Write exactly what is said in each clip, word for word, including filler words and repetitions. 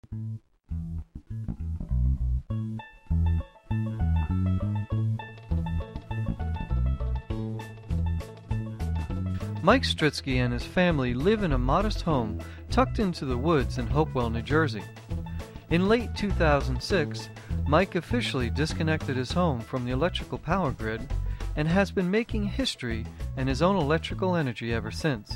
Mike Stritsky and his family live in a modest home tucked into the woods in Hopewell, New Jersey. In late two thousand six, Mike officially disconnected his home from the electrical power grid and has been making history and his own electrical energy ever since.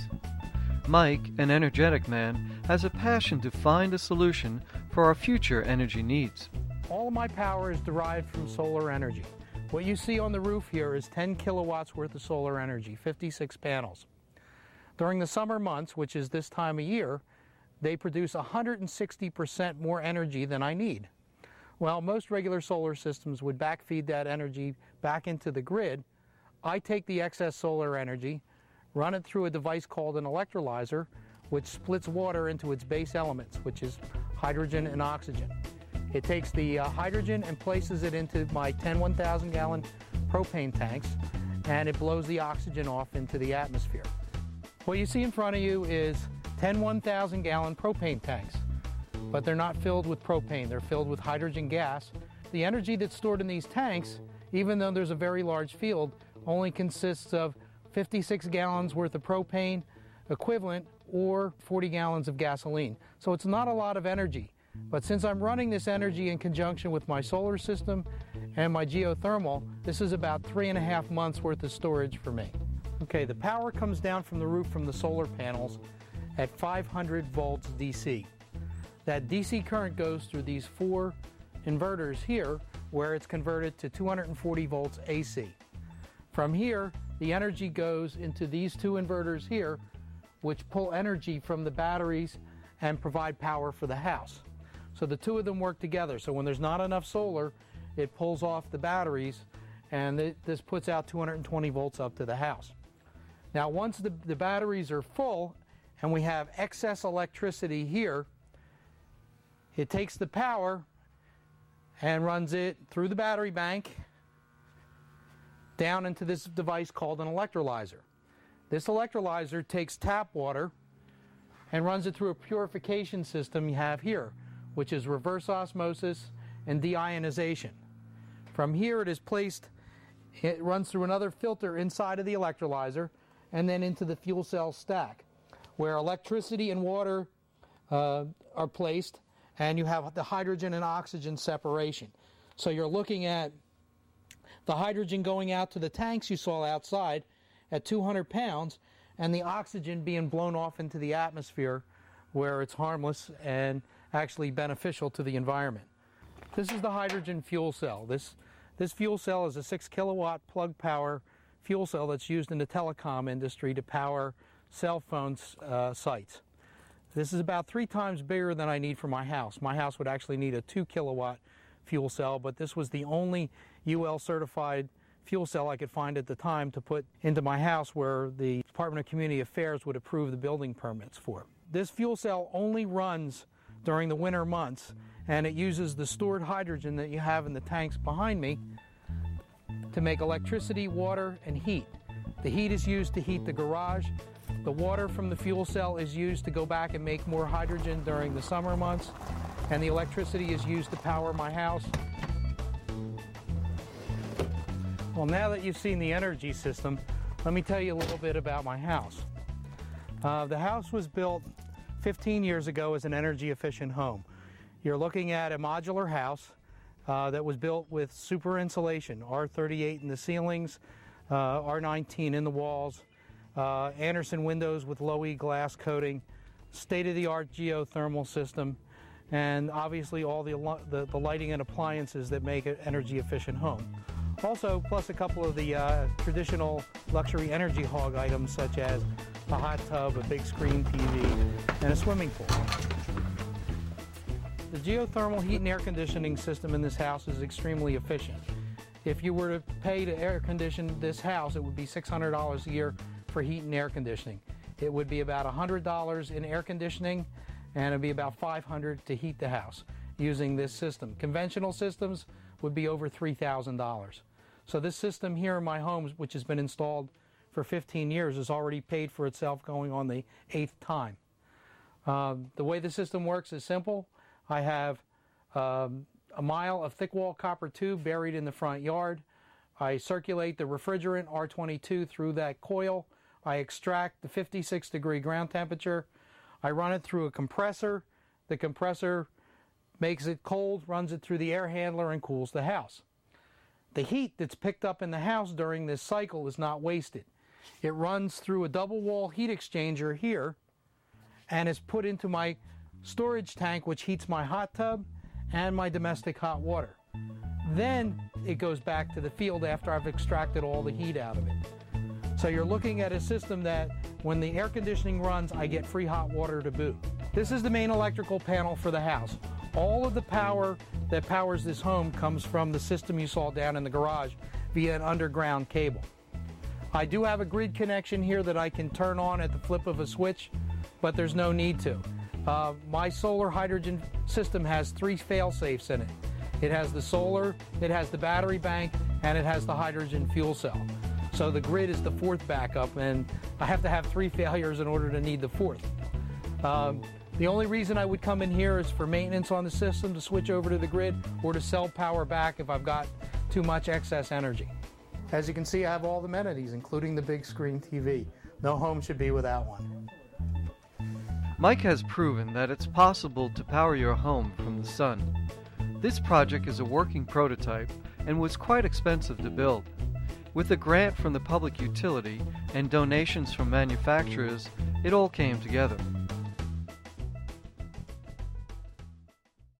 Mike, an energetic man, has a passion to find a solution for our future energy needs. All of my power is derived from solar energy. What you see on the roof here is ten kilowatts worth of solar energy, fifty-six panels. During the summer months, which is this time of year, they produce one hundred sixty percent more energy than I need. Well, most regular solar systems would backfeed that energy back into the grid. I take the excess solar energy, run it through a device called an electrolyzer, which splits water into its base elements, which is hydrogen and oxygen. It takes the uh, hydrogen and places it into my ten one thousand gallon propane tanks, and it blows the oxygen off into the atmosphere. What you see in front of you is ten one thousand gallon propane tanks, but they're not filled with propane, they're filled with hydrogen gas. The energy that's stored in these tanks, even though there's a very large field, only consists of fifty-six gallons worth of propane equivalent or forty gallons of gasoline. So it's not a lot of energy. But since I'm running this energy in conjunction with my solar system and my geothermal, this is about three and a half months worth of storage for me. Okay, the power comes down from the roof from the solar panels at five hundred volts D C. That D C current goes through these four inverters here, where it's converted to two hundred forty volts A C. From here, the energy goes into these two inverters here, which pull energy from the batteries and provide power for the house. So the two of them work together. So when there's not enough solar, it pulls off the batteries, and it, this puts out two hundred twenty volts up to the house. Now once the, the batteries are full and we have excess electricity here, it takes the power and runs it through the battery bank down into this device called an electrolyzer. This electrolyzer takes tap water and runs it through a purification system you have here, which is reverse osmosis and deionization. From here it is placed, it runs through another filter inside of the electrolyzer and then into the fuel cell stack, where electricity and water uh, are placed, and you have the hydrogen and oxygen separation. So you're looking at the hydrogen going out to the tanks you saw outside at two hundred pounds, and the oxygen being blown off into the atmosphere where it's harmless and actually beneficial to the environment. This is the hydrogen fuel cell. This, this fuel cell is a six kilowatt plug power fuel cell that's used in the telecom industry to power cell phone uh, sites. This is about three times bigger than I need for my house. My house would actually need a two kilowatt fuel cell, but this was the only U L certified fuel cell I could find at the time to put into my house where the Department of Community Affairs would approve the building permits for. This fuel cell only runs during the winter months, and it uses the stored hydrogen that you have in the tanks behind me to make electricity, water, and heat. The heat is used to heat the garage. The water from the fuel cell is used to go back and make more hydrogen during the summer months, and the electricity is used to power my house. Well, now that you've seen the energy system, let me tell you a little bit about my house. Uh, the house was built fifteen years ago as an energy efficient home. You're looking at a modular house uh, that was built with super insulation, R thirty-eight in the ceilings, uh, R nineteen in the walls, uh, Anderson windows with low E glass coating, state-of-the-art geothermal system, and obviously all the, the, the lighting and appliances that make an energy efficient home. Also, plus a couple of the uh, traditional luxury energy hog items such as a hot tub, a big screen T V, and a swimming pool. The geothermal heat and air conditioning system in this house is extremely efficient. If you were to pay to air condition this house, it would be six hundred dollars a year for heat and air conditioning. It would be about one hundred dollars in air conditioning, and it would be about five hundred dollars to heat the house using this system. Conventional systems would be over three thousand dollars. So this system here in my home, which has been installed for fifteen years, has already paid for itself going on the eighth time. Uh, the way the system works is simple. I have um, a mile of thick wall copper tube buried in the front yard. I circulate the refrigerant R twenty-two through that coil. I extract the fifty-six degree ground temperature. I run it through a compressor. The compressor makes it cold, runs it through the air handler, and cools the house. The heat that's picked up in the house during this cycle is not wasted. It runs through a double wall heat exchanger here and is put into my storage tank, which heats my hot tub and my domestic hot water. Then it goes back to the field after I've extracted all the heat out of it. So you're looking at a system that when the air conditioning runs, I get free hot water to boot. This is the main electrical panel for the house. All of the power that powers this home comes from the system you saw down in the garage via an underground cable. I do have a grid connection here that I can turn on at the flip of a switch, but there's no need to. Uh, my solar hydrogen system has three fail-safes in it. It has the solar, it has the battery bank, and it has the hydrogen fuel cell. So the grid is the fourth backup, and I have to have three failures in order to need the fourth. Um, the only reason I would come in here is for maintenance on the system, to switch over to the grid, or to sell power back if I've got too much excess energy. As you can see, I have all the amenities, including the big screen T V. No home should be without one. Mike has proven that it's possible to power your home from the sun. This project is a working prototype and was quite expensive to build. With a grant from the public utility and donations from manufacturers, it all came together.